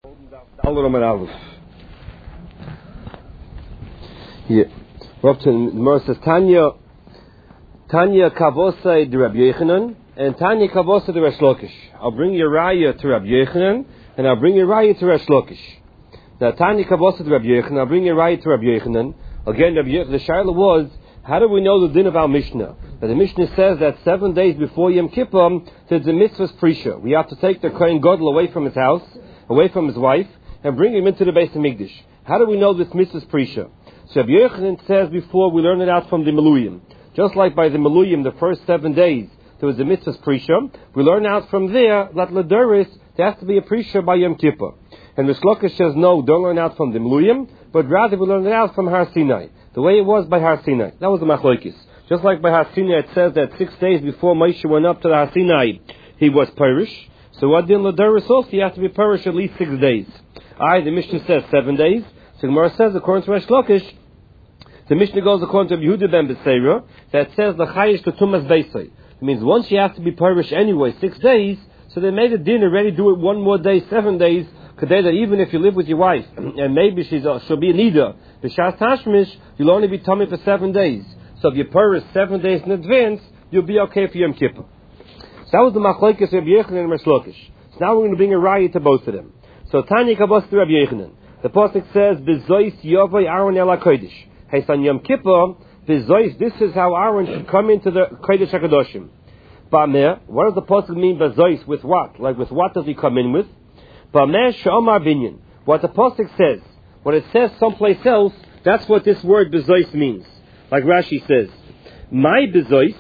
Yeah. We're up to the Gemara says Tanya Kavosai de Rabbi Yochanan and Tanya Kavosai de Resh Lakish. I'll bring your raya to Rabbi Yochanan and I'll bring your raya to Resh Lakish. Now Tanya Kavosai de Rabbi Yochanan, I'll bring your raya to Rabbi Yochanan. Again, the shaila was, how do we know the din of our Mishnah? That the Mishnah says that 7 days before Yom Kippur, there's a mitzvah's prisha. We have to take the Kohen Gadol away from his house, away from his wife, and bring him into the Beis HaMikdash. How do we know this mitzvah's prisha? So Rabbi Yochanan says before, we learn it out from the Meluyim. Just like by the Meluyim, the first 7 days, there was a mitzvah's prisha. We learn out from there that Ladoris, there has to be a prisha by Yom Kippur. And the Shlokish says, no, don't learn out from the Meluyim, but rather we learn it out from Har Sinai. The way it was by Har Sinai. That was the Machlokes. Just like by Har Sinai, it says that 6 days before Moshe went up to the Har Sinai, he was Perish. So what did Ladoris also? He has to be Perish at least 6 days. The Mishnah says 7 days. So Gemara says, according to Resh Lakish, the Mishnah goes according to Yehuda ben Beseira, that says the Chayish to Tumas Beisai. It means once you have to be Perish anyway, 6 days, so they made a din already, do it one more day, 7 days, that even if you live with your wife, and maybe she'll be a Nida, the Shas Tashmish, you'll only be tummy for 7 days. So if you Perish 7 days in advance, you'll be okay for Yom Kippur. So that was the Machlokes of Rabbi Yochanan and Resh Lakish. So now we're going to bring a raya to both of them. So Tanya Kabos to Rabbi Yochanan. The pasuk says, "B'zois yovay Aaron el HaKodesh." Hey, on Yom Kippur, b'zois. This is how Aaron should come into the Kodesh HaKadoshim. Ba'meh. What does the pasuk mean? B'zois with what? Like with what does he come in with? Ba'meh she'omar binyan. What the pasuk says, what it says someplace else, that's what this word b'zois means. Like Rashi says, "My b'zois."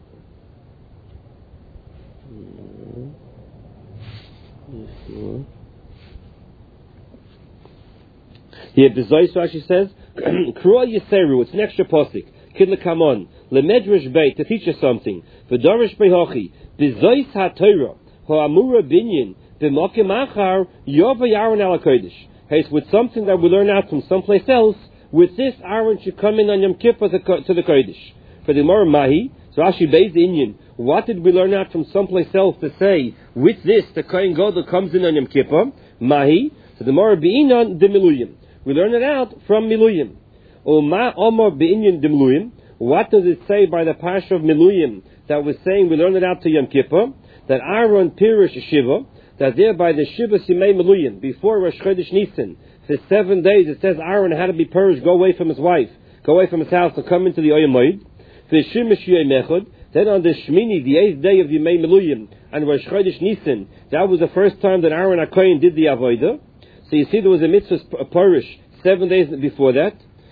Here, b'zois, Rashi says, Krua Yiseru, it's an extra posik. Kid lekamon, lemedrash beit, to teach us something. V'dorish behochi, b'zois ha-Torah, ha'amura binyan, b'mokim achar, yova Aaron al HaKodesh. Hey, it's with something that we learn out from someplace else. With this, Aaron should come in on Yom Kippur to the Kodesh. For the Gemara Mahi, so Rashi based the Inyan. What did we learn out from someplace else to say, with this, the Kohen Gadol comes in on Yom Kippur? Mahi, so the Gemara Be'inan de Miluyim. We learn it out from Miluyim. Oma Omar Be'inyan de Miluyim. What does it say by the Parsha of Miluyim that was saying we learn it out to Yom Kippur? That Aaron Pirish Shiva, that there by the Shiva Simei Miluyim, before Rosh Chodesh Nisan, for 7 days it says Aaron had to be purged, go away from his wife, go away from his house to come into the Oyam Moed. Then on the Shmini, the 8th day of the Yemei Miluyim, and Rosh Chodesh Nisan, that was the first time that Aaron HaKohen did the Avodah. So you see there was a mitzvah parish 7 days before that.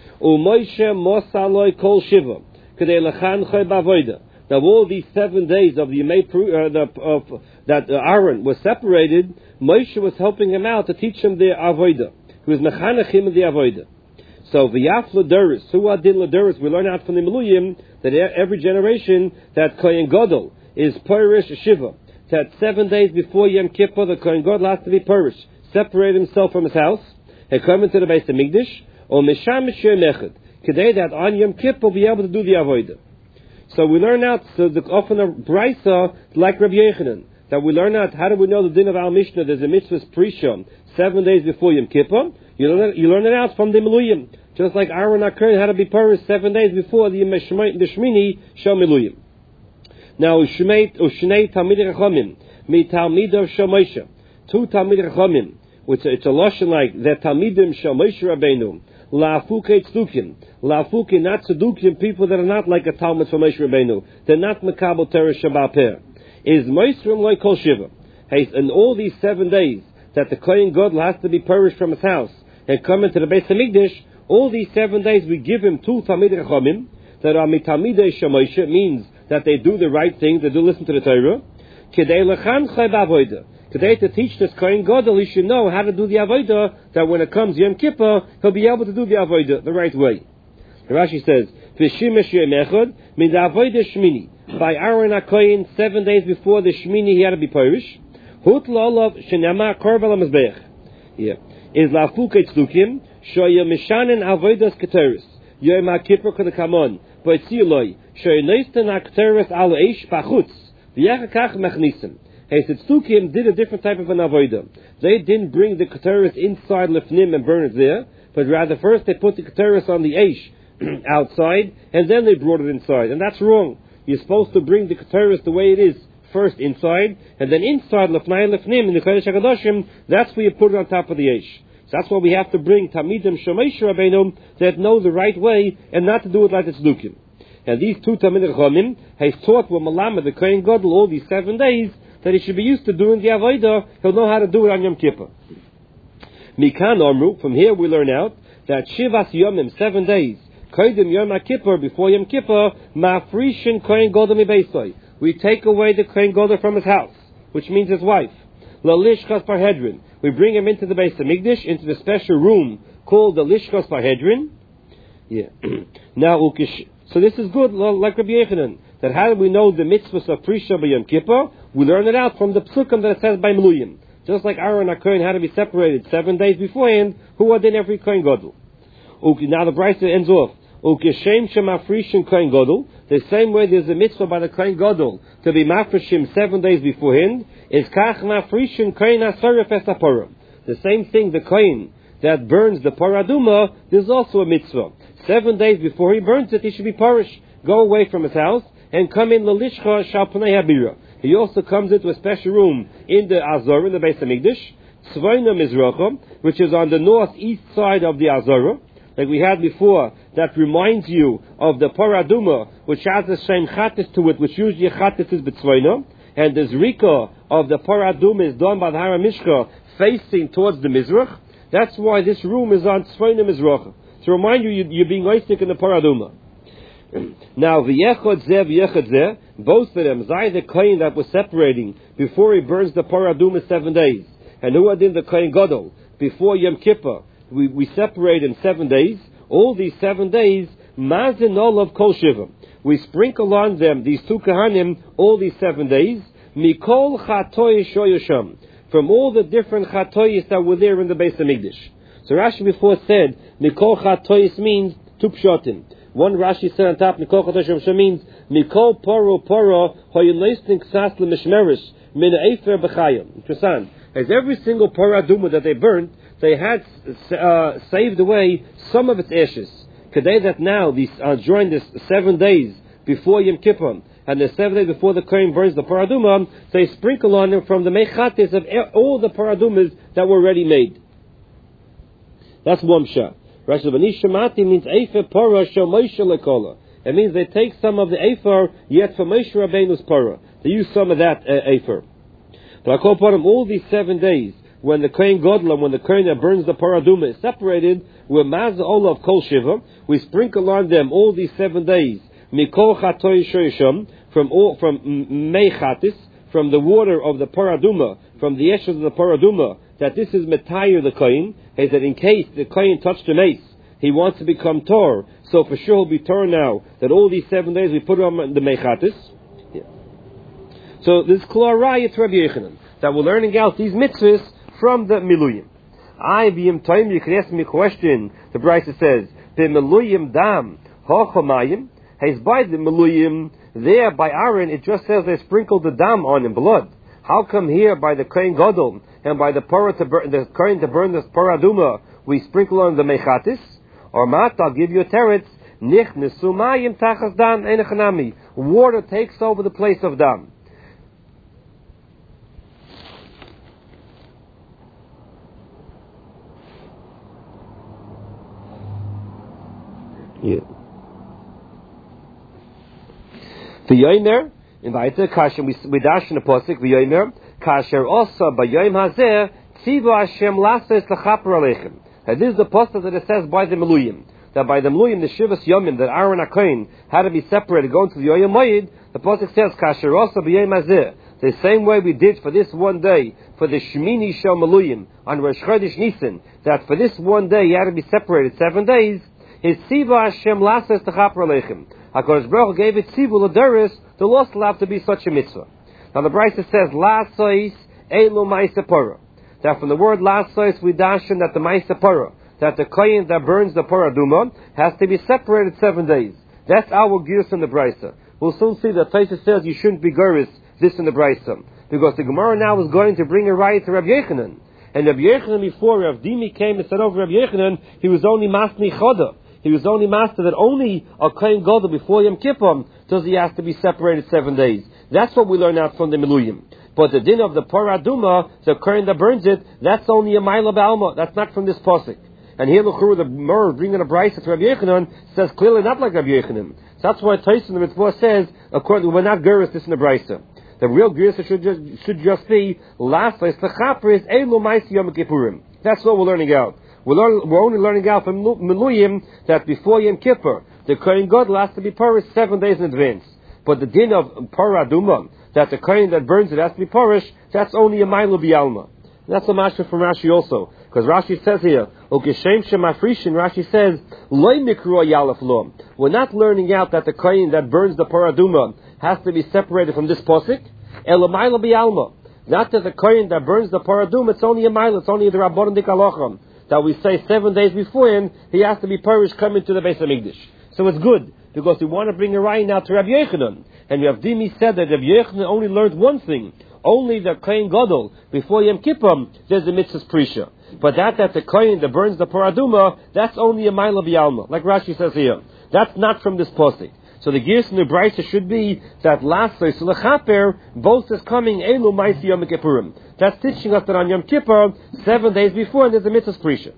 Now all these 7 days of the that Aaron was separated, Moshe was helping him out to teach him the avodah. He was mechanech him in the avodah. So v'yaf l'doros, huad din l'doros, we learn out from the Meluyim that every generation that Kohen Gadol is parish shiva. That 7 days before Yom Kippur, the Kohen Gadol has to be parish. Separate himself from his house and come into the Beis HaMikdash, or Misham Mishir Mechad, today that on Yom Kippur will be able to do the Avodah. So we learn out, often a Brisa, like Rabbi Yochanan, that we learn out, how do we know the din of our Mishnah? There's a mitzvah's prisha 7 days before Yom Kippur. You learn it out from the Meluyim, just like Aaron HaKohen had to be purified 7 days before the Shmini Shel Meluyim. Now, Ushnei Talmidei Chachamim, Mi Talmidav Shel Moshe. 2 Talmidei Chachamim, which it's a lashon like that Talmidim Shel Moshe Rabbeinu, La'afuke Tzdukim, La'afuke not Tzedukim, people that are not like a Talmud from Moshe Rabbeinu, they're not Makabel Torah Shabbat Per. Is Moisrim Loi Kol Shiva. Hey, in all these 7 days that the Kohen Gadol has to be purged from his house and come into the Beis HaMikdash, all these 7 days we give him 2 Talmidei Chachamim that are Mitalmidei Shel Moshe, means that they do the right things, they do listen to the Torah. Kedei Lechanchei B'Avodah. Today, to teach this Kohen Gadol, he should know how to do the Avodah, that when it comes Yom Kippur, he'll be able to do the Avodah the right way. The Rashi says, V'shimesh Yom Echad, min the Avodah Shmini. By Aaron HaKohen, 7 days before the Shmini, he had to be Parish. Hut la'olav shenama korban l'mizbeach. Yeah. Is la'afuke tzdukim, shoya mishanen Avodas Keteris. Yom HaKippur k'dekamon. But see loi, shoya neisten HaKeteris al eish pachutz. V'yachakach mechnisim. He said, Tzdukim did a different type of an avodah. They didn't bring the Keteris inside Lefnim and burn it there, but rather first they put the Keteris on the Eish outside, and then they brought it inside. And that's wrong. You're supposed to bring the Keteris the way it is, first inside, and then inside Lefnai and Lefnim, in the Kodesh HaKadoshim, that's where you put it on top of the Eish. So that's why we have to bring Talmidim Shomei Rabbeinu that know the right way, and not to do it like the Tzdukim. And these two Talmidei Chachamim has taught with Malama, the Kohen Gadol, all these 7 days, that he should be used to doing the Avodah. He'll know how to do it on Yom Kippur. Mikan Amru, from here we learn out that Shivas Yomim, 7 days, Kodim Yom Kippur, before Yom Kippur, Ma'afrishin Kohen Gadol mibeisoi. We take away the Kohen Gadol from his house, which means his wife. Lalishchas Parhedrin. We bring him into the Beis Hamikdash, into the special room called the Lishchas Parhedrin. Yeah. Now, so this is good, like Rabbi Yechanan, that how do we know the mitzvahs of Prisha by Yom Kippur? We learn it out from the psukim that it says by Meluyim. Just like Aaron and Kohen had to be separated 7 days beforehand, who are then every Kohen Gadol. Now the Brisa ends off. Ukeshem shemafrishim Kohen Gadol. The same way there's a mitzvah by the Kohen Gadol to be mafrishim 7 days beforehand, is kach mafrishim Kohen asaref es hapara. The same thing, the Kohen that burns the paraduma, there's also a mitzvah. 7 days before he burns it, he should be parish, go away from his house, and come in l'lishcha shal pnei habira. He also comes into a special room in the Azor, in the Beis Hamikdash, Tzvayna Mizracha, which is on the northeast side of the Azor, like we had before, that reminds you of the paraduma, which has the same chattis to it, which usually chattis is b'tzvayna, and the zrika of the paraduma is done by the Har HaMishcha, facing towards the Mizrach. That's why this room is on Tzvayna Mizracha, to remind you you're being oistik in the paraduma. Now, v'yechad zeh, both of them, Zai the Kohen that was separating before he burns the paraduma 7 days, and Huadin the Kohen Gadol before Yom Kippur, we separate in 7 days. All these 7 days, mazin olav kol shiva. We sprinkle on them, these two kahanim, all these 7 days, mikol chatoy shoyasham, from all the different chatoyis that were there in the Beis Hamikdash. So Rashi before said, mikol chatoyis means two pshatim. One Rashi said on top, mikol chatoyis means, mikol poro hoyeleistin ksas lemishmeris min efer b'chayim. Interesting. As every single paraduma that they burnt, they had saved away some of its ashes. Today that now, during this 7 days before Yom Kippur, and the 7 days before the Kohen burns the paraduma, they sprinkle on them from the mechatis of all the paradumas that were already made. That's one shot. Rashi Shamati means Efer Para Shel Moshe Lekola. It means they take some of the Efer yet for Moshe Rabbeinu's Para. They use some of that Efer. But I call upon them all these 7 days, when the Kohen Gadol, when the Kohen that burns the paraduma is separated, we're Mazah Olav Kol Shiva, we sprinkle on them all these 7 days, Mikol Chatoy Shoysham, from Meichatis, from the water of the paraduma, from the ashes of the paraduma, that this is Metayir the Kohen, is that in case the Kohen touched the mace, he wants to become Tor, so for sure he'll be Tor now, that all these 7 days we put on the Meichatis. Yeah. So this Klar Raya to Rabbi Yechanan, that we're learning out these mitzvahs from the Miluyim. I b'yim time, you can ask me a question. The Brisa says, the Miluyim dam hochamayim, has by the Miluyim, there by Aaron, it just says they sprinkled the dam on in blood. How come here by the Kohen Gadol and by the Kohen to burn the paraduma, we sprinkle on the mechatis? Or mat, I'll give you a teretz, nich nesumayim tachas dam enechanami. Water takes over the place of dam. Yeah. V'yomer, in weiter, kasher, we dash in the posik, v'yomer, kasher also, b'yom hazeh, tziva Hashem lases l'chaper aleichem. And this is the posik that it says by the Meluyim. That by the Meluyim, the Shivas Yomim, that Aaron HaKohen had to be separated, going to the Yoyim Moed, the posik says, kasher also, b'yom hazeh. The same way we did for this one day, for the Shemini Shel Meluyim, on Rosh Chodesh Nisan, that for this one day, he had to be separated 7 days, his tziva Hashem lases l'chaper aleichem. HaKadosh Baruch Hu gave it tzivu l'deres, the lost will have to be such a mitzvah. Now the Brisa says, lasois elu ma'aseh parah. That from the word lasois we dashen that the ma'aseh parah, that the kohen that burns the paraduma has to be separated 7 days. That's our gears in the Brisa. We'll soon see that Taisa says you shouldn't be geris this in the Brisa. Because the Gemara now is going to bring a raya to Rabbi Yechanan. And Rabbi Yechanan, before Rav Dimi came and said over Rabbi Yechanan, he was only Masni Choda. He was only master that only a Kohen Gadol before Yom Kippur does he has to be separated 7 days. That's what we learn out from the Miluyim. But the din of the Parah Aduma, the Kohen that burns it, that's only a Maila B'Alma. That's not from this pasuk. And here, the Mer bringing a brayso to Rabbi Yechanan says clearly not like Rabbi Yechanan. So that's why Tyson the Mitzvah says, according we're not Geras this in the brayso. The real Geras should just be Lasais Lechaper is Elu Maisi Yom Kippurim. That's what we're learning out. We're only learning out from Miluyim that before Yom Kippur, the Kohen Gadol has to be parish 7 days in advance. But the din of Parah Aduma, that the Kohen that burns it has to be parish, that's only a Mailu B'Alma. That's a mashma from Rashi also. Because Rashi says here, Ukeshem Shemafrishin, Rashi says, Loi Mikro Yalef Lo. We're not learning out that the Kohen that burns the Parah Aduma has to be separated from this posik. Ela Mailu B'Alma. Not that the Kohen that burns the Parah Aduma, it's only a Mailu, it's only the Rabbanon Dik Alochem. That we say 7 days before him, he has to be parish coming to the Beis HaMikdash. So it's good, because we want to bring a raya now to Rabbi Yechanan. And Rav Dimi said that Rabbi Yechanan only learned one thing. Only the Kohen Gadol, before Yom Kippur, there's a mitzvah prisha. But that the Kohen that burns the Parah Aduma, that's only a Maila B'Alma, like Rashi says here. That's not from this posik. So the gears in the brayso should be that lastly, so lechaper, both is coming Elu Maisi Yom Kippurim. That's teaching us that on Yom Kippur, 7 days before, and there's a mitzvah prisha.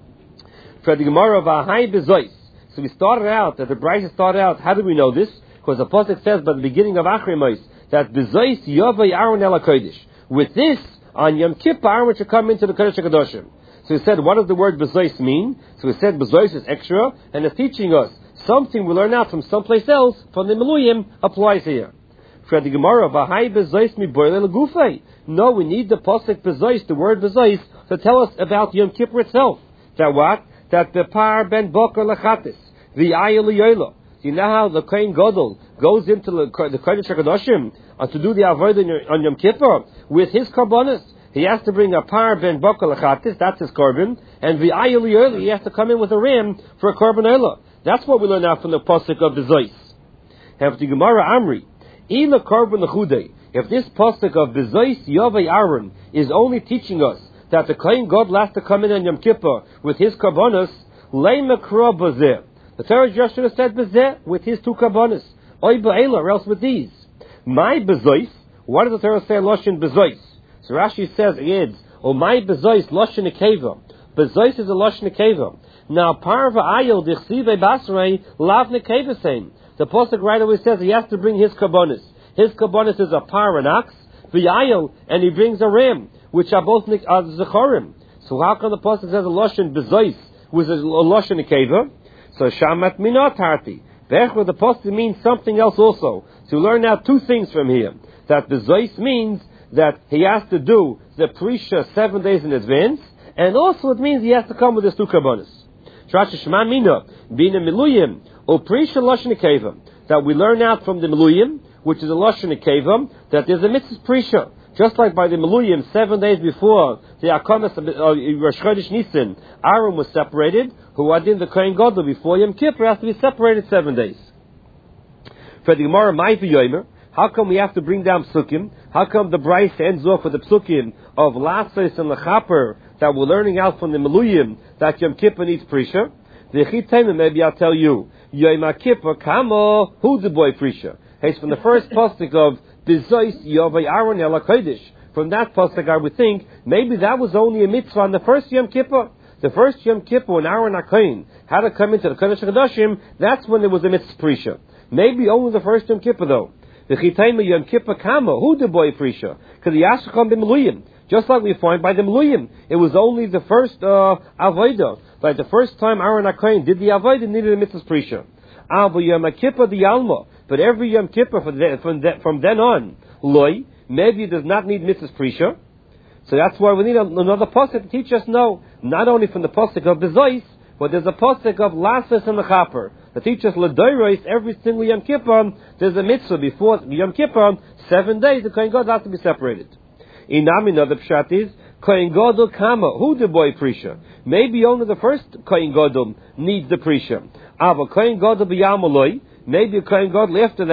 For the Gemara of Ahai Bezois. So we started out, that the brayso started out, how do we know this? Because the posik says by the beginning of Achrimos, that Bezois Yovei Aaron El HaKodesh. With this, on Yom Kippur, Aaron should come into the Kodesh HaKadoshim. So we said, what does the word Bezois mean? So we said Bezois is extra, and it's teaching us something we learn out from someplace else, from the Miluyim, applies here. For the Gemara, V'hai Bezois mi boile legufei. No, we need the posik Bezois, the word Bezois, to tell us about Yom Kippur itself. That what? That the par ben boker lechatis, the ayel yoylo. You know how the Kohen Gadol goes into the Kodesh HaKadoshim to do the avodah on Yom Kippur with his karbonis. He has to bring a par ben boker lechatis, that's his korban, and the ayel yoylo, he has to come in with a ram for a korban oila. That's what we learn out from the pasuk of the Bezois. Have the Gemara Amri, Ila korban lechudei. If this pasuk of Bezois Yovei Aaron is only teaching us that the Kohen Gadol has to come in on Yom Kippur with his karbonos, lei makra bazeh. The Torah just should have said bazeh with his two karbonos, oy ba'ela, or else with these. My Bezois. What does the Torah say? Loshin Bezois. So Rashi says, "Yeds, o my Bezois loshin nekeva." Bezois is a loshin nekeva. Now, parva ayil dichsive basrei lav nekeva same. The pasuk right away says he has to bring his karbonos. His karbonos is a par, an ox, the ayil, and he brings a ram, which are both zechorim. So how come the pasuk says a loshin Bezois with a loshin nekeva? So shamat minot harti. Therefore, the pasuk means something else also. So we learn now two things from here. That Bezois means that he has to do the prisha 7 days in advance, and also it means he has to come with his two karbonos. That we learn out from the Miluyim, which is a Lashon Nekeva, that there's a mitzvah prisha. Just like by the Miluyim, 7 days before the Akamas of Rosh Chodesh Nisan, Aaron was separated, who adin the Kohen Gadol before Yom Kippur has to be separated 7 days. For the Gemara, Ma'afi Yomer, how come we have to bring down psukim? How come the brayso ends off with the psukim of Lasais and Lechaper that we're learning out from the Miluyim that Yom Kippur needs prisha? The Chitema, maybe I'll tell you, Yom Kippur Kamo, who the boy prisha? It's from the first pasuk of Bezois Yovei Aaron El HaKodesh. From that pasuk, I would think maybe that was only a mitzvah on the first Yom Kippur. The first Yom Kippur when Aaron HaKohen had to come into the Kodesh HaKadoshim, that's when there was a mitzvah prisha. Maybe only the first Yom Kippur though. The Chitema Yom Kippur Kamo, who the boy prisha? Because the Yashacham ben Miluyim. Just like we find by the Miluyim, it was only the first avodah. Like the first time Aaron HaKohen did the avodah, needed a mitzvah prisha. But Yom Kippur the Yalma, but every Yom Kippur from then on, loy, maybe it does not need mitzvah prisha. So that's why we need another pasuk to teach us no, not only from the pasuk of Bezois, but there's a pasuk of Lasas and Lechaper that teach us L'Doros every single Yom Kippur. There's a mitzvah before Yom Kippur, 7 days the Kohen Gadol has to be separated. Inami, another pshat is Kohen Gadol Kama, who the boy prisha? Maybe only the first Kohen Gadol needs the prisha. Ava Kohen Gadol b'Yamaloi, maybe a Kohen Gadol after that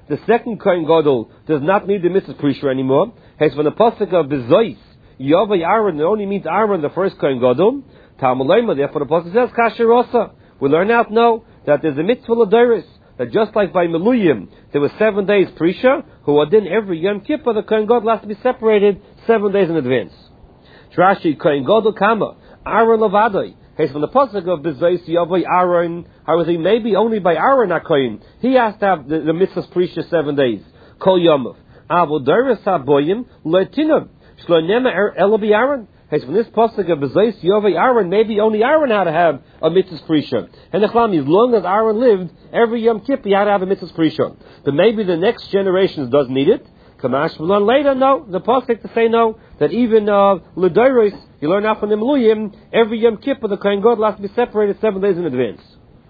the second Kohen Gadol does not need the mitzvah Prisha anymore. Hence, when the pasuk of Bezois, Yavai Aaron, it only means Aaron, the first Kohen Gadol. Talmud, therefore the pasuk says, Kasher Osa. We learn out now that there's a mitzvah L'Doros, that just like by Meluyim, there were 7 days Prisha, who are then every Yom Kippur, the Kohen Gadol has to be separated 7 days in advance. Rashi, Kohen Gadol Kama, Aaron Lavadai. Hey, from the pasuk of Bezois Yavai Aaron, I was saying maybe only by Aaron Kohen, he has to have the mitzvah's Prisha 7 days. Kol Yomov. Avodaris Haboyim Leitinam. Shlonema Elobi Aaron. Hey, from this pasuk of Bezois Yavai Aaron, maybe only Aaron had to have a mitzvah's Prisha. And as long as Aaron lived, every Yom Kippur he had to have a mitzvah's Prisha. But maybe the next generations doesn't need it. Kamash will later. No, the pasuk to say no. That even L'Doros, you learn out from the Meluyim, every Yom Kippur the Kohen Gadol has to be separated 7 days in advance.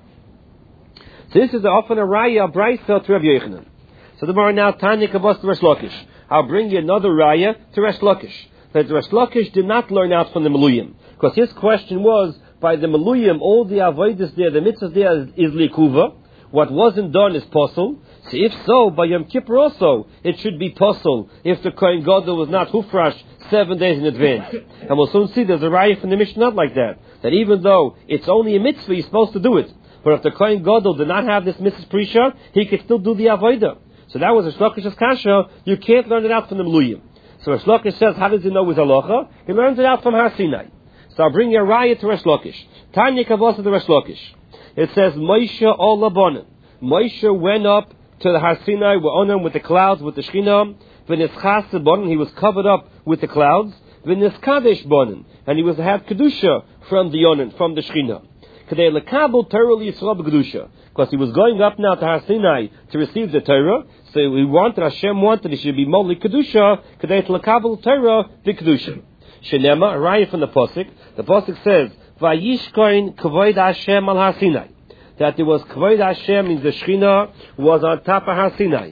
So this is often a raya, brayso to Rabbi Yochanan. So the more now Tanya Kabos to Resh Lakish. I'll bring you another raya to Resh Lakish. That Resh Lakish did not learn out from the Meluyim, because his question was by the Meluyim, all the avodas there, the mitzvahs there is likuva. What wasn't done is posel. So if so, by Yom Kippur also, it should be posel if the Kohen Gadol was not hufrash 7 days in advance. And we'll soon see there's a raya from the Mishnah not like that. That even though it's only a mitzvah, he's supposed to do it. But if the Kohen Gadol did not have this mitzvah Prisha, he could still do the avodah. So that was a Shlokish's kasha. You can't learn it out from the Meluyim. So Resh Lakish says, how does he know his halacha? He learns it out from Har Sinai. So I'll bring you a raya to Resh Lakish. Tanya Kavos to Resh Lakish. It says, Moshe ol Labanan. Moshe went up to the Har Sinai, with the clouds, with the Shekhinah. V'nischas Bonan, he was covered up with the clouds. V'niskadesh Bonan, and he was to have kedusha from the Yonan, from the Shekhinah. K'dei lekabel Torah liyisrael b'kedusha, because he was going up now to Har Sinai to receive the Torah. So Hashem wanted he should be molli kedusha. K'dei lekabel Torah b'kedusha. Shenema, a raya from the pasuk. The pasuk says, Vayishkoin kavod Hashem al Har Sinai. That there was kavod Hashem, means the Shekhinah was on top of Har Sinai.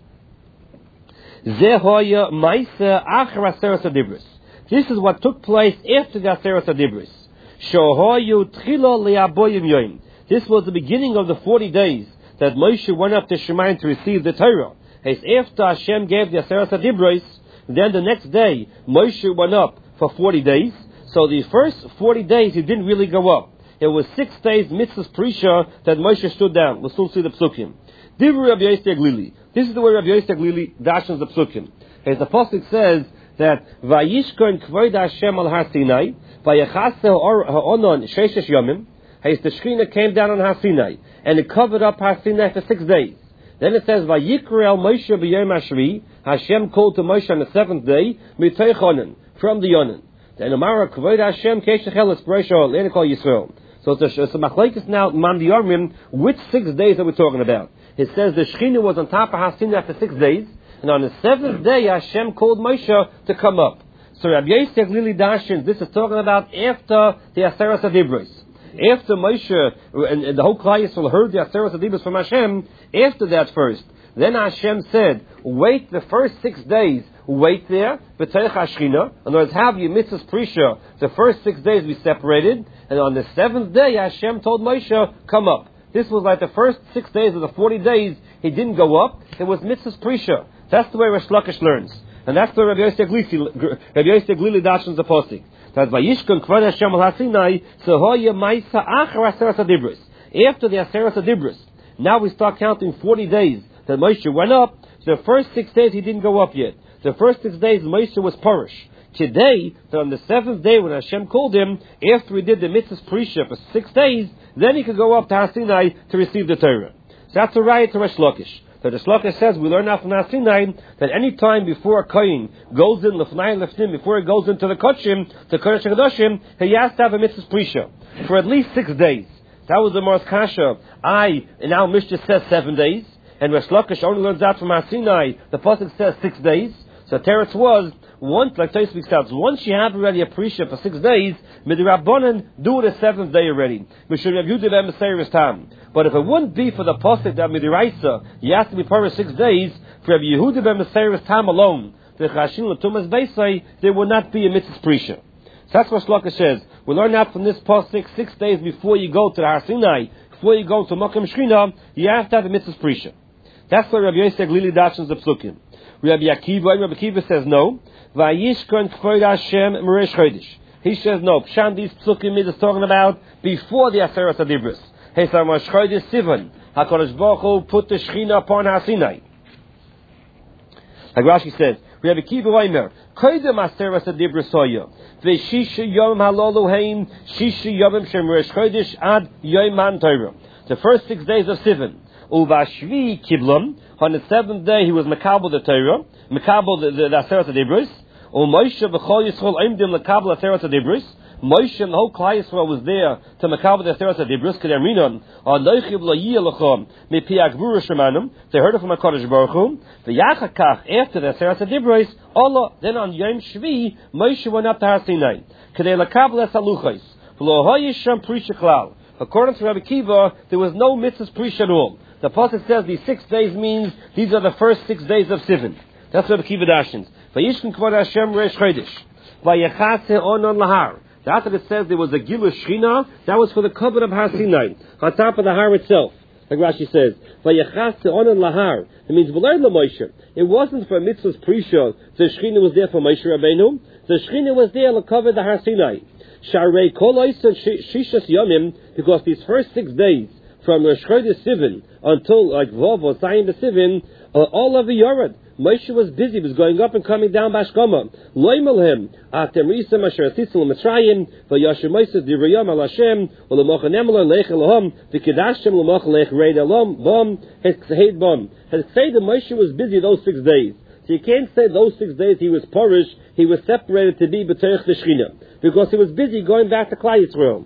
Zehoya Maisa Achar Aseres Adibris. This is what took place after the Aseres Adibris. Shohoyu Tchilo Le'aboyim Yoim. This was the beginning of the 40 days that Moshe went up to Shemayim to receive the Torah. As after Hashem gave the Aseres Adibris, then the next day Moshe went up for 40 days. So the first 40 days he didn't really go up. It was 6 days mitzvahs Prisha that Moshe stood down. We'll soon see the psukim. Divru Rabbi Yosef Glili. This is the way Rabbi Yosef Glili dashens the psukim. As the pasuk says that Vayishkon Kvod Hashem al Har Sinai, Vayachase ha'onon sheishesh yomim. As the Shekhinah came down on Har Sinai and it covered up Har Sinai for 6 days. Then it says Vayikra el Moshe b'yom Hashvi. Hashem called to Moshe on the 7th day mitay chonen, from the Yonan. Then Amara Kvod Hashem keshachel espreisho le'nikol Yisrael. So it's a machlekes now man diormim. Which 6 days are we talking about? It says the Shekhinah was on top of Har Sinai after 6 days, and on the 7th day Hashem called Moshe to come up. So Rabbi Yosef Lili Dashin, this is talking about after the Aseres Adibros. After Moshe and the whole Klal Yisrael heard the Aseres Adibros from Hashem, after that first, then Hashem said, wait the first 6 days, wait there, b'teich Hashchina, in other words, have your mitzvahs Prisha, the first 6 days be separated, and on the 7th day Hashem told Moshe, come up. This was like the first 6 days of the 40 days, he didn't go up, it was mitzvahs Prisha. That's the way Resh Lakish learns. And that's the Rabbi Yosef Glili dashens the posting. That Vayishkon Kvod Hashem al Har Sinai, Sehoya Maisa Achar Aseres Adibris. After the Aseres Adibris, now we start counting 40 days that Moshe went up. So the first 6 days he didn't go up yet. The first 6 days Moshe was parish. Today, on the 7th day when Hashem called him, after he did the mitzvahs Prisha for 6 days, then he could go up to Har Sinai to receive the Torah. So that's a raya to Resh Lakish. So the Shlokah says, we learn out from Har Sinai that any time before a Kohen goes in Lefnai Lefnim, before he goes into the Kodshim, the Kodesh HaKadoshim, he has to have a mitzvah Prisha for at least 6 days. That was the Mars Kasha. And now Mishnah says 7 days, and Resh Lakish only learns out from Har Sinai, the pasuk says 6 days. So Teretz was, once, like Tais speaks out, once you have already a Prisha for 6 days, Midrabbanan, do it the 7th day already. But if it wouldn't be for the pasuk that Midiraisa, you have to be part of 6 days, for Rabbi Yehuda ben Meseiris Tam alone, the Chashin L'Tumas Beisai, there will not be a mitzvah Prisha. So that's what Shlokah says. We learn out from this pasuk 6 days before you go to the Har Sinai, before you go to Mokem Shechina, you have to have a mitzvah Prisha. That's why Rabbi Yosef Glili dashens the psukim. Rabbi Akiva says no. Vayishkon k'void Hashem m'reish chodesh. He says no. Pshan these psukim is talking about before the Aseret HaDibros. He said Rosh Chodesh Sivan. HaKadosh Baruch Hu put the Shechina upon Har Sinai. Like Rashi says, Rabbi Akiva Omer, Koydem Aseret HaDibros Hoya, V'shisha Yom Halolu Haim, Shisha Yomim Shem Rosh Chodesh Ad Yom Man Torah. The first 6 days of Sivan. Uvashvi Kiblum. On the 7th day, he was Makabel the Torah, Makabel the Aseret HaDibros. Moshe b'chol Yisrael aimdim lekabel Aseret HaDibros. Moshe and the whole Klal Yisrael was there to Makabel the Aseret HaDibros. Kedemrinon Anochi v'lo yilachom mipi Agvura Shemanum. They heard it from HaKadosh Baruch Hu. V'yachakach after the Aseret HaDibros, Allah. Then on Yom Shvi, Moshe went up to Har Sinai. Kedei lekabel es haluchos. V'lo hayisham prisha klal. According to Rabbi Akiva, there was no mitzvahs prish at all. The Pasuk says these 6 days means these are the first 6 days of Sivan. That's Rabbi Akiva dashens. Vayishkin kvod Hashem reish chodesh. Vayachase onon lahar. After it says there was a Gilus Shechina, that was for the covenant of Har Sinai, on top of the Har itself. Like Rashi says, Vayachase onon lahar. It means v'lein l'Moshe. It wasn't for mitzvahs prisha. The Shechina was there for Moshe Rabbeinu. The Shechina was there to cover the Har Sinai. Sharei kol oisan shishas yomim, because these first 6 days from Rosh Chodesh Sivan until like Vov or Sayim B'Sivan, all of the Yorad. Moshe was busy, was going up and coming down Bashkama. Loimelhem, Atemrisa Masher Tzitzil Mitzrayim, Vayashem Moshe Divrayam Al Hashem, Ulamochanемla Lech Elohim, Vikidashem Lamach Lech Reid Elohim, Bom, Heid Bom. Has said that Moshe was busy those 6 days. So you can't say those 6 days he was porish, he was separated to be B'Teich the Shechina, because he was busy going back to Klal Yisrael.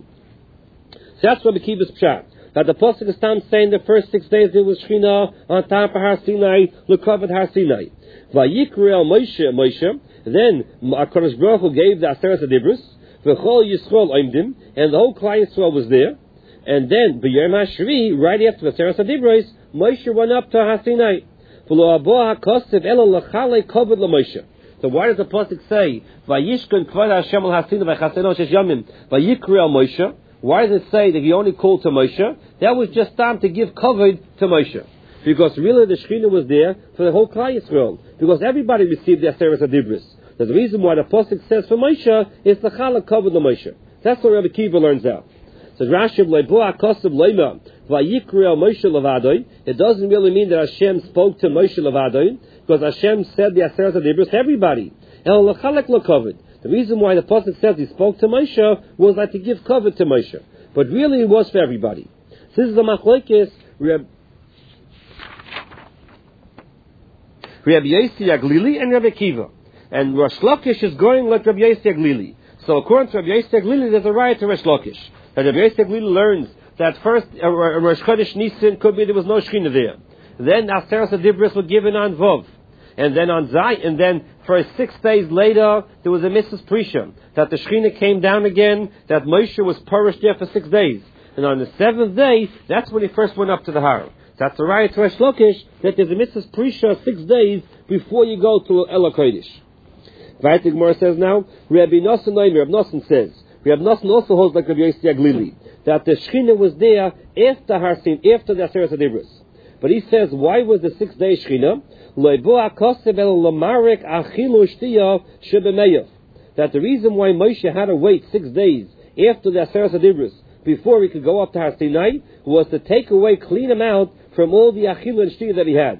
So that's what Akiva's pshat. That the Pasuk is saying the first 6 days there was Shechina on top of Har Sinai, L'Kavod Har Sinai. Vayikra Moshe, then HaKadosh Baruch Hu gave the Aseret HaDibros, V'chol Yisrael Oimdim, and the whole Klal Yisrael was there. And then, B'Yom HaShvi, right after the Aseret HaDibros, Moshe went up to Har Sinai. V'lo abo HaKosev elo l'chalei kovod l'Moshe. So why does the Pasuk say, Vayishkon kvod Hashem al Har Sinai v'chaseno shesh yomim, Vayikra Moshe? Why does it say that he only called to Moshe? That was just time to give cover to Moshe. Because really the Shechina was there for the whole Klal Yisrael. Because everybody received the Aseret HaDibros. The reason why the Pasuk says for Moshe is the Chalak covered the Moshe. That's what Rabbi Akiva learns out. So Rashi Leiboa Kosev Leima Vayikra Moshe Levadoi. It doesn't really mean that Hashem spoke to Moshe Levadoi, because Hashem said the Aseret HaDibros to everybody. El Lachalek lo covered. The reason why the Pasuk says he spoke to Moshe was like to give cover to Moshe. But really it was for everybody. This is the machlokes Rabbi Yossi Aglili and Rabbi Akiva. And Rosh Lakish is going like Rabbi Yossi Aglili. So according to Rabbi Yossi Aglili, there's a riot to Rosh Lakish. And Rabbi Yossi Aglili learns that first Rosh Chodesh Nisan could be there was no Shechina there. Then Aseret HaDibros were given on Vov. And then on Zay, and then for 6 days later, there was a Mrs. Prisha, that the Shechina came down again, that Moshe was perished there for 6 days. And on the 7th day, that's when he first went up to the Har. That's the right to Rosh Lakish, that there's a Mrs. Prisha 6 days before you go to El HaKodesh. Vayit Gemara says now, Rabbi Nosson says, Rabbi Nosson also holds like Rabbi Yossi Aglili, that the Shechina was there after Har Sin, after the Aseret HaDibros. But he says, why was the 6 day Shechina? That the reason why Moshe had to wait 6 days after the Aseret HaDibros before he could go up to Har Sinai was to take away, clean him out from all the Achilu and Shtia that he had.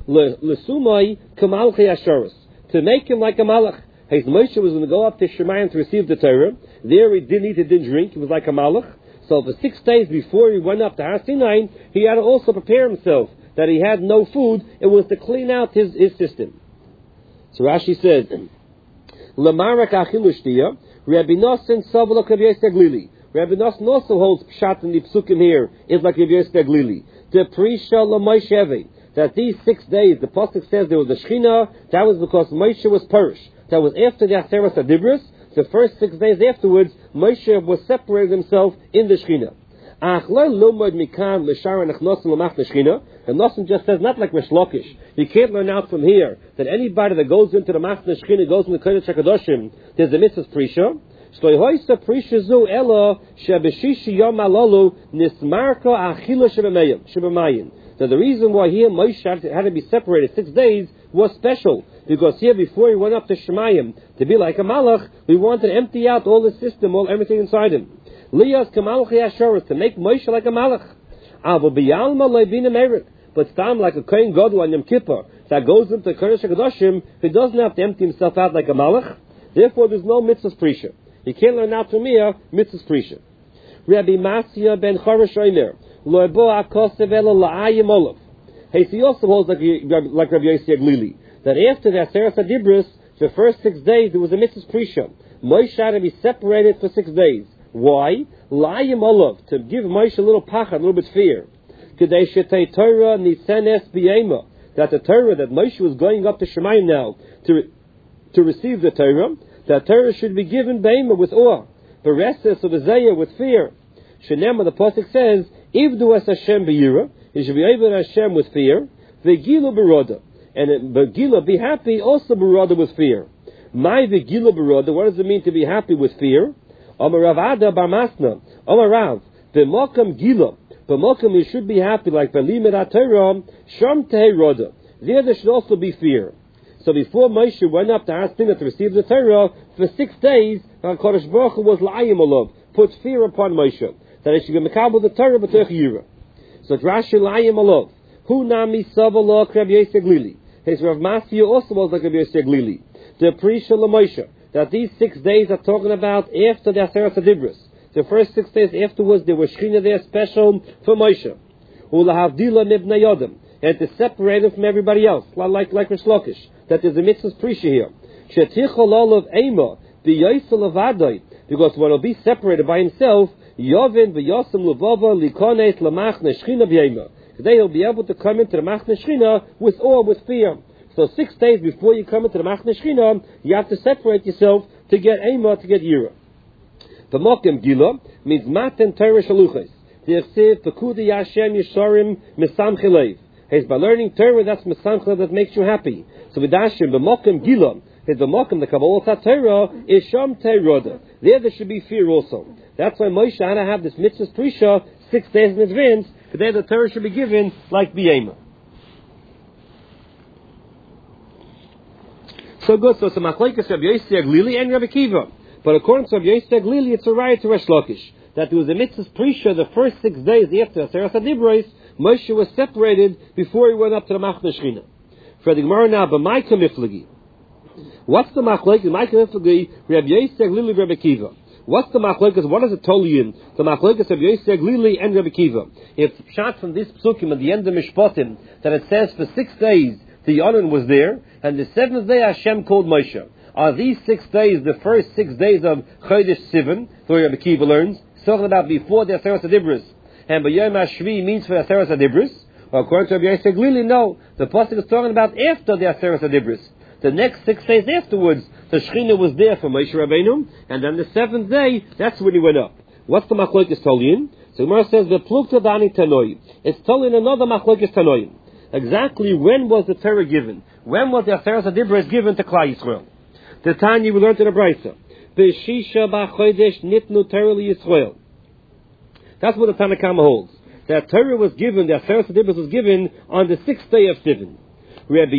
To make him like a malach. His Moshe was going to go up to Shemayim to receive the Torah. There he didn't eat, he didn't drink. He was like a malach. So for 6 days before he went up to Har Sinai, he had to also prepare himself that he had no food. It was to clean out his system. So Rashi says, Lamarak achilu shtiya, Rabbi Nosson savalok Rabbi Yossi Aglili. Rabbi Nosson also holds pshat in the psukim here, is like Rabbi Yossi Aglili. The prisha l'Moshe, that these 6 days, the Pasuk says there was a Shechina, that was because Moshe was perish. That was after the Aseret HaDibros. The first 6 days afterwards, Moshe was separated himself in the Shechina. And Nosson just says, not like Rosh Lakish. You can't learn out from here that anybody that goes into the Machne Shechina, goes into the Kodesh HaKadoshim, there's a Mrs. Prisha. Now the reason why here Moshe had to be separated 6 days was special, because here before he went up to Shemayim to be like a malach, we wanted to empty out all the system, everything inside him. Liyas kamalchi ashoras, to make Moshe like a malach. But stam like a Kohen Gadol on Yom Kippur that goes into Kodesh HaKadoshim, he doesn't have to empty himself out like a malach. Therefore, there's no mitzvahs prisha. He can't learn out from here mitzvahs prisha. Rabbi Masya ben Charash Omer lo bo akosev elo la'ayim olav. He also holds like Rabbi Yossi Aglili, that after the Aseret HaDibros, the first 6 days there was a mitzvahs prisha. Moshe had to be separated for 6 days. Why? La'ayim olav, to give Moshe a little pachad, a little bit fear. Kedei shetei Torah nisenes b'yema, that the Torah, that Moshe was going up to Shemayim now to receive the Torah, that Torah should be given b'yema with awe, bereses of Isaiah with fear. Shenema, the pasuk says, Ivdu es Hashem b'yira, you should be able to Hashem with fear, v'gilu b'roda, and v'gilu, be happy also b'roda with fear. My v'gilu b'roda, what does it mean to be happy with fear? Amar Rav Ada bar Masna, Amar Rav, v'mokam gila, b'mokam you should be happy like b'limed ha-Torah, sham tehei roda, there should also be fear. So before Moshe went up to Har Sinai to receive the Torah, for 6 days, HaKadosh Baruch Hu was la'ayim olav, put fear upon Moshe, that he should be mekabel the Torah b'toch yira. So Rashi la'ayim olav, hu nami savala Rabbi Yossi Aglili. His Rav Masya also was like Rabbi Yossi Aglili. The Prisha LaMoshe, that these 6 days are talking about after the Aseret HaDibros. The first 6 days afterwards, there was Shechina there special for Moshe. Ulahavdila mibnei Yodam, and to separate him from everybody else, like Rish Lakish, that there's a mitzvah's prisha here. Shetichol olav ema b'yosel avadai, because one will be separated by himself. Yovin v'yosem levava likones lamachne shchina b'yema. Today he'll be able to come into the machne shchina with awe, with fear. So 6 days before you come into the machne shchina, you have to separate yourself to get ema, to get yira. The mokem gila means matan Torah shaluches. The chsiv pekudi Hashem yisharim misamche leiv. It's by learning Torah, that's mesamche that makes you happy. So vidashim b'mokem gila, is the mokem, the kabbalah Torah is sham teroda. There should be fear also. That's why Moshe had to have this mitzvah's prisha 6 days in advance. Today the Torah should be given like b'yema. So good. So it's a machlokes Rabbi Yossi Aglili and Rabbi Kiva. But according to Rabbi Yossi Aglili, it's a riot to Rish Lakish that there was a mitzvah's prisha the first 6 days after Aseret HaDibros. Moshe was separated before he went up to the Machne Shechina. For the Gemara now, b'maika miflagi. What's the machlokes? B'maika miflagi, Rabbi Yossi Aglili, Rabbi Kiva. What's the machlokes? What does it tell you? The machlokes of Rabbi Yossi Aglili and Rabbi Kiva. It's shot from this psukim at the end of Mishpatim that it says for 6 days the Yonan was there, and the 7th day Hashem called Moshe. Are these 6 days the first 6 days of Chodesh Sivan? So Rabbi Kiva learns. It's talking about before the Aseret HaDibros. And B'yom HaShvi means for the Aseret HaDibros. Well, according to Rabbi Yossi Aglili, no. The pasuk is talking about after the Aseret HaDibros. The next 6 days afterwards, the Shechina was there for Moshe Rabbeinu, and then the 7th day, that's when he went up. What's the machlokes Tolyin? So Gemara says, the Plukta Dani Tanoi. It's Tolyin another machlokes Tanoi. Exactly when was the Torah given? When was the Aseret HaDibros given to Klal Yisrael? The Tanya we learned in the Brisa. B'shisha b'chodesh nitnu Torah Yisrael. That's what the Tanna Kama holds. That Torah was given, the Aseret HaDibros was given on the 6th day of Sivan. Rabbi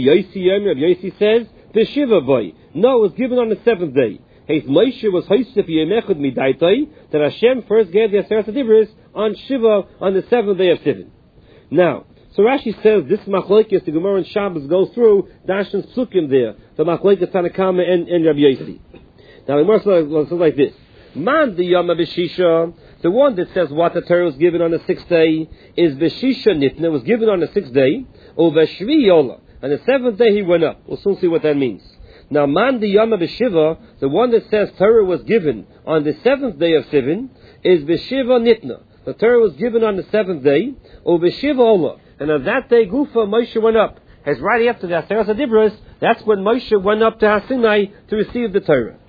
Yossi says, the Shiva boy. No, it was given on the 7th day. His Moshe was Hoysef Yemechad Midaitai, that Hashem first gave the Aseret HaDibros on Shiva on the 7th day of Sivan. Now, so Rashi says this machlokes the Gemara and Shabbos goes through Dashan's psukim there, the machlokes Tanna Kama and Rabbi Yossi. Now the Gemara says like this: Man the Yom B'Shisha, the one that says what the Torah was given on the 6th day is B'Shisha Nitna, was given on the 6th day, or V'Shvi Yola, and the 7th day he went up. We'll soon see what that means. Now Man the Yom B'Shiva, the one that says Torah was given on the 7th day of Sivan is B'Shiva Nitna. The Torah was given on the 7th day, or B'Shiva Ola. And on that day, Gufa, Moshe went up. As right after the Aseret HaDibros, that's when Moshe went up to Har Sinai to receive the Torah.